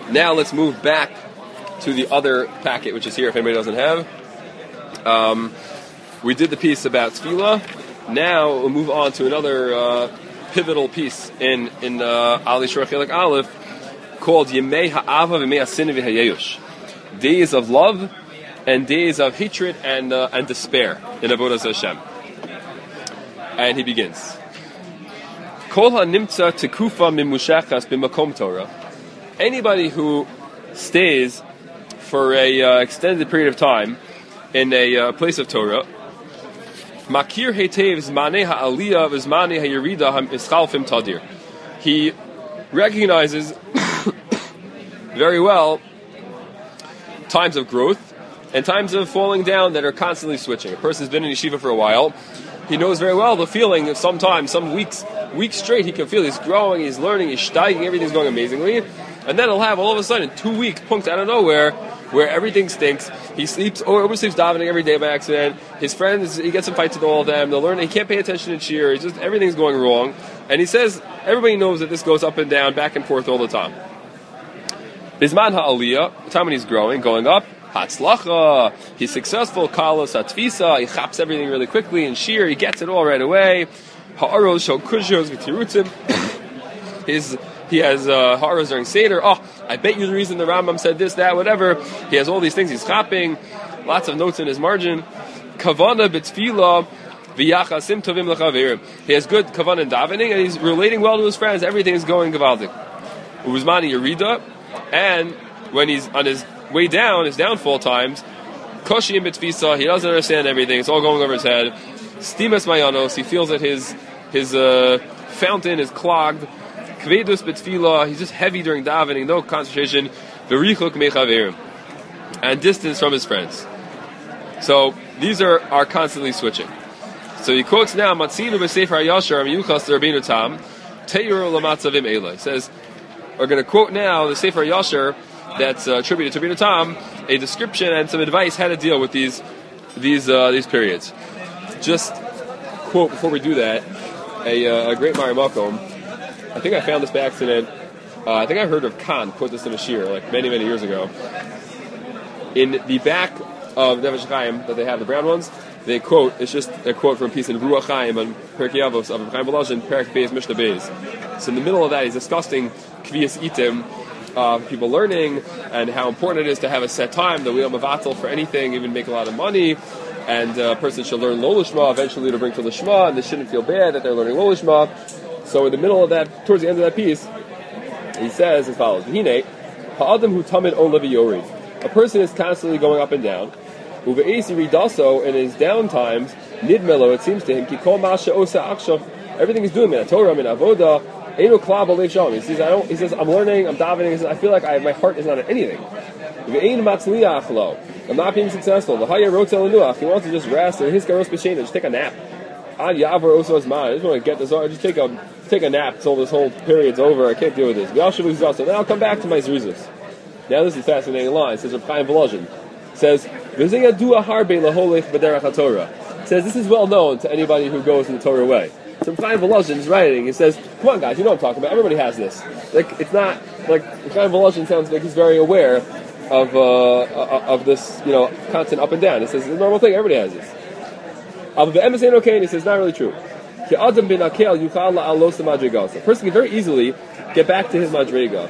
Now let's move back to the other packet, which is here if anybody doesn't have. We did the piece about Tefillah. Now we'll move on to another pivotal piece in Ali Shur Chelik Aleph called Yemei Ha'ava V'Yemei Ha'Sin V'Ha'Yeyush. Days of love and days of hatred and despair in Avodas Hashem. And he begins. Kol ha'nimtza tekufa mimushachas b'makom Torah. Anybody who stays for a extended period of time in a place of Torah, makir heitev zmanei ha'aliyah v'zmanei ha'yerida ha'mischalfim tadir. He recognizes very well times of growth and times of falling down that are constantly switching. A person's been in yeshiva for a while. He knows very well the feeling of sometimes, some weeks straight, he can feel he's growing, he's learning, he's steiging, everything's going amazingly. And then he'll have all of a sudden 2 weeks punked out of nowhere where everything stinks. He sleeps or oversleeps davening every day by accident. His friends, he gets in fights with all of them. They'll learn, he can't pay attention to cheer. It's just everything's going wrong. And he says everybody knows that this goes up and down, back and forth all the time. Bizman ha'aliyah, the time when he's growing, going up, Hatzlacha, he's successful, Kalos Hatvisa, he chaps everything really quickly, and Shir, he gets it all right away. Ha'aros Shal Kushos V'tirutzim, he has Ha'aros during Seder. Oh, I bet you the reason the Rambam said this, that, whatever. He has all these things, he's chapping, lots of notes in his margin. Kavana B'tfila V'yachasim Tovim L'chaverim. He has good Kavan in davening, and he's relating well to his friends, everything is going Gavaldik. Uzmani Yerida, and when he's on his way down, his downfall times, Koshi in B'tfisa, he doesn't understand everything, it's all going over his head. Stimas Mayanos, he feels that his fountain is clogged. Kvedus B'tfila, he's just heavy during davening, no concentration. V'richuk mechaverim, and distance from his friends. So these are constantly switching. So he quotes now, Matzinu b'Sefer HaYashar Miyuchas Rabbeinu Tam, Teir Lamatzavim Eila. He says, we're going to quote now the Sefer HaYashar that's attributed to Rabbeinu Tam, a description and some advice how to deal with these periods. Just quote before we do that, a great Mari Makom. I think I found this by accident. I think I heard of Khan quote this in a shir like many years ago. In the back of Nefesh Chaim that they have, the brown ones, they quote. It's just a quote from a piece in Ruach Chaim on Perkei Avos of Chaim Volozhin, Perek Beis Mishnah Beis. So in the middle of that, he's discussing Kviyas Itim. People learning and how important it is to have a set time that we don't mavatal for anything, even make a lot of money, and a person should learn Lo Lishma eventually to bring to Lishma, and they shouldn't feel bad that they're learning Lo Lishma. So in the middle of that, towards the end of that piece, he says as follows: Hine ha'adam hu tamid on levi yorid. A person is constantly going up and down. Uve'esi ridaso, in his down times, nidmelo, it seems to him, ki kol masha osa akshav, everything he's doing, min Torah, min avoda. He says, I'm learning, I'm davening. He says, I feel like my heart is not at anything. I'm not being successful. He wants to just rest, and just take a nap. I just want to get this over. Just take a nap until this whole period's over. I can't deal with this. Then I'll come back to my zruzas. Now this is a fascinating line. It says, Reb Chaim Volozhin says, says, this is well known to anybody who goes in the Torah way. So Chaim Volozhin is writing. He says, "Come on, guys, you know what I'm talking about. Everybody has this. Like, it's not like Chaim Volozhin sounds like he's very aware of this, constant up and down. He says it's a normal thing. Everybody has this. But the emes okay, and he says it's not really true. A person can very easily get back to his madrega.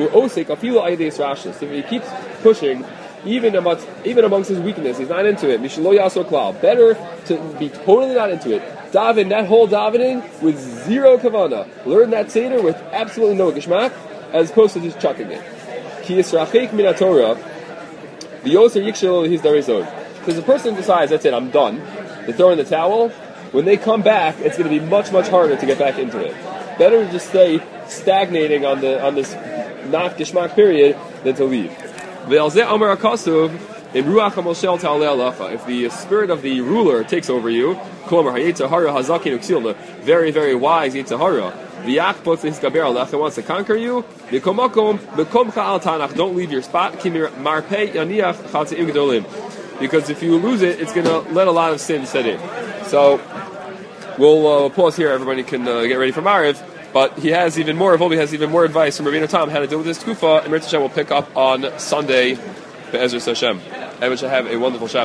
If he keeps pushing, even amongst his weakness, he's not into it. Better to be totally not into it. Daven that whole davening with zero kavana. Learn that seder with absolutely no geshmak, as opposed to just chucking it. Ki yisrachek min Torah, the yoser yikshel his darizon. Because the person decides, that's it, I'm done. They throw in the towel. When they come back, it's going to be much harder to get back into it. Better to just stay stagnating on this not geshmak period than to leave. Ve'alzeh amar akasuv. In Ruach HaMoshel Ta'aleh Alacha, if the spirit of the ruler takes over you, Kolomar HaYetzahara Hazakin Uksil, the very, very wise Yetzahara, V'yachpot Hiskaber Alacha wants to conquer you, V'komakom, V'komcha Al Tanach, don't leave your spot, Kimir Marpei Yaniach Chatzeim Gedolim, because if you lose it, it's going to let a lot of sin set in. So, we'll pause here, everybody can get ready for Mariv, But he has even more. Volvi has even more advice from Rabbeinu Tam how to deal with this tkufa. And Mirza Hashem will pick up on Sunday. Be'ezras Hashem. Everyone should have a wonderful Shabbos.